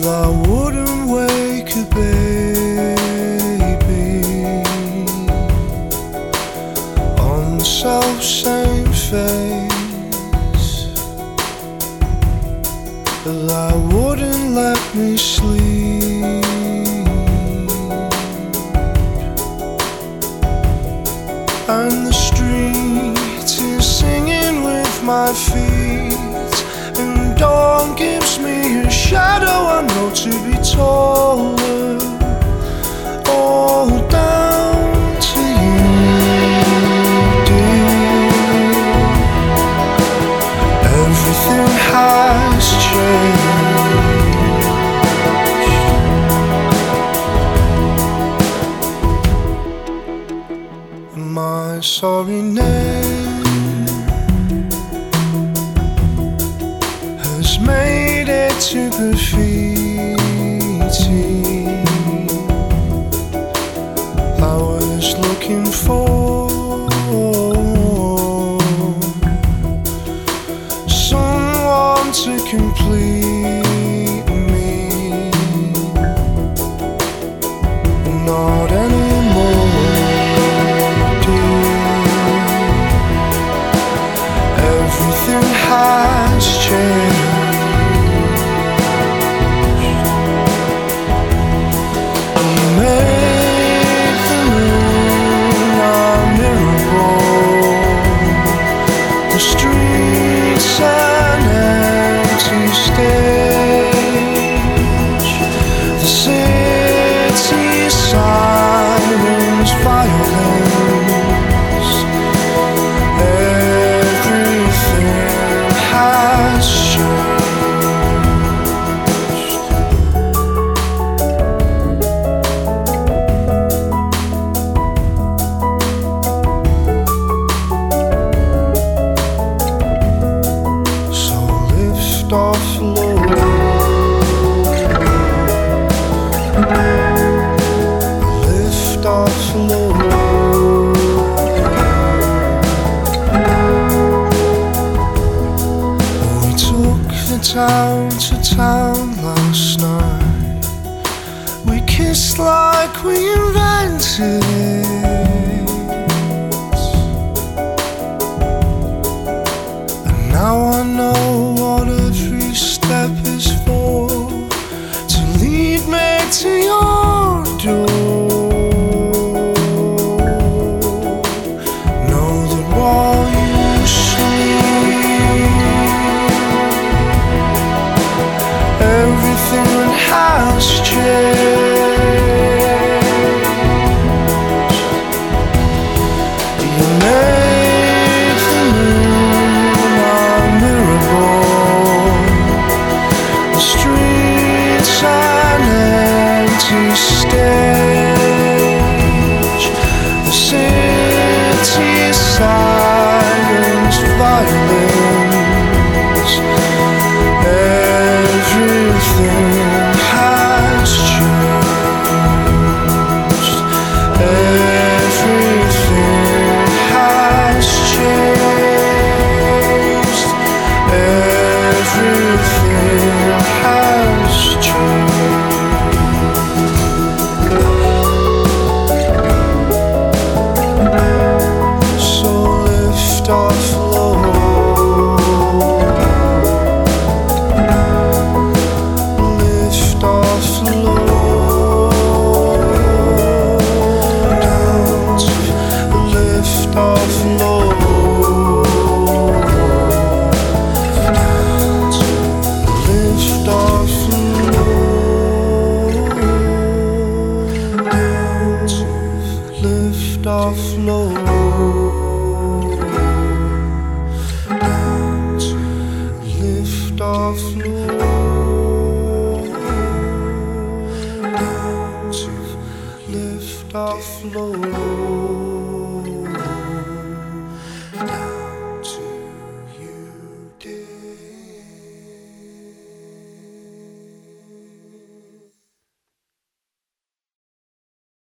I wouldn't wake a baby on the self-same face, but I wouldn't let me sleep. And the street is singing with my feet, and dawn gives me a shadow I know to be taller. All down to you, dear. Everything has changed. My sorry name has made it to graffiti. I was looking for someone to complete me. Not anymore, dear. Everything has changed. The streets an empty stage, the city sirens violence. Everything has changed. Off low, lift off low. We took the town to town last night. We kissed like we invented it, and now I know what every step is for, to lead me to your door. Know that while you sleep, everything has changed. You made the moon unbearable, the streets an empty